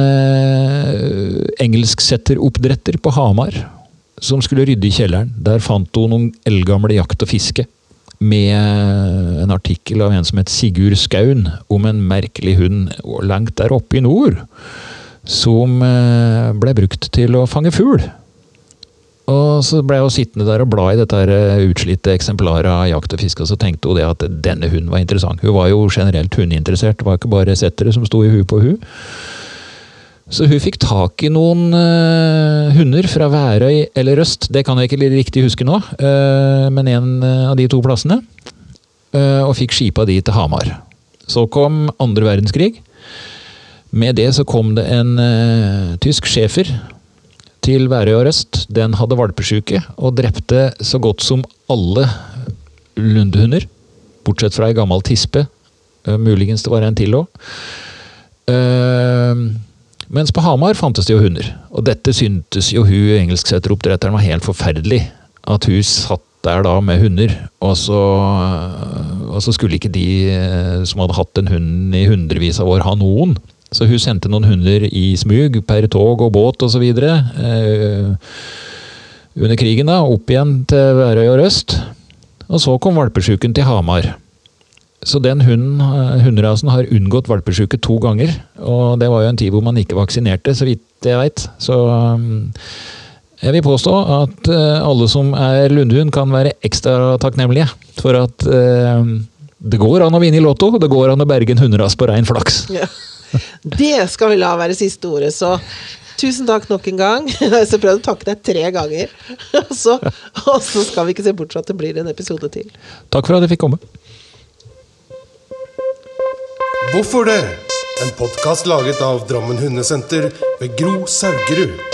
engelsksetteroppdretter på Hamar som skulle rydde i kjelleren. Der fant hun noen eldgamle jakt og fiske med en artikkel av en som het Sigurd Skaun om en merkelig hund langt der oppe i nord som ble brukt til å fange fugl. Og så ble hun sittende der og bla i dette utslitte eksemplaret av jakt og fiske, og så tenkte hun det at denne hunden var interessant. Hun var jo generelt hundeinteressert, det var ikke bare settere som sto i hu på hu. Så hun fikk tak i noen hunder fra Værøy eller Røst, det kan jeg ikke riktig huske nå, men en av de to plassene, og fikk skipa de til Hamar. Så kom 2. verdenskrig. Med det så kom det en tysk schæfer til Værøy og Røst. Den hadde valpesjuke og drepte så godt som alle lundehunder, bortsett fra en gammel tispe. Muligens det var en til også. Mens på Hamar fantes det jo hunder. Og dette syntes jo hun engelsksetteroppdretteren var helt forferdelig. At hun satt der da med hunder, og så skulle ikke de som hadde hatt en hund i hundrevis av år ha noen. Så hun sendte noen hunder i smug per tog og båt og så videre under krigen da, opp igjen til Værøy og Røst. Og så kom valpesjuken til Hamar. Så den hunderasen har unngått valpesjuke 2 ganger, og det var jo en tid hvor man ikke vaksinerte, så vidt jeg vet. Så jeg vil påstå at alle som er lundehund kan være ekstra takknemlige for at det går an å vinne i lotto, og det går an å berge en hunderas på rein flaks. Ja. Det skal vi la være siste ordet, så tusen takk nok en gang. Jeg prøvde å takke deg 3 ganger, og så skal vi ikke se bort fra at det blir en episode til. Takk for at jeg fikk komme. Hvorfor det? En podcast laget av Drammen Hundesenter ved Gro Saugerud.